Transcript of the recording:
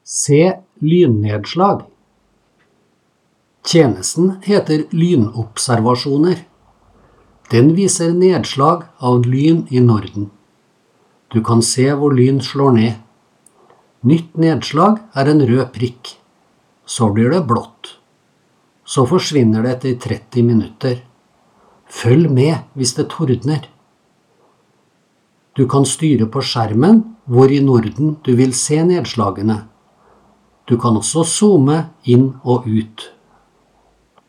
Se lynnedslag. Tjenesten heter lynobservasjoner. Den viser nedslag av lyn i Norden. Du kan se hvor lyn slår ned. Nytt nedslag er en rød prikk. Så blir det blått. Så forsvinner det etter 30 minutter. Følg med hvis det tordner. Du kan styre på skjermen hvor i Norden du vil se nedslagene. Du kan også zoome inn og ut.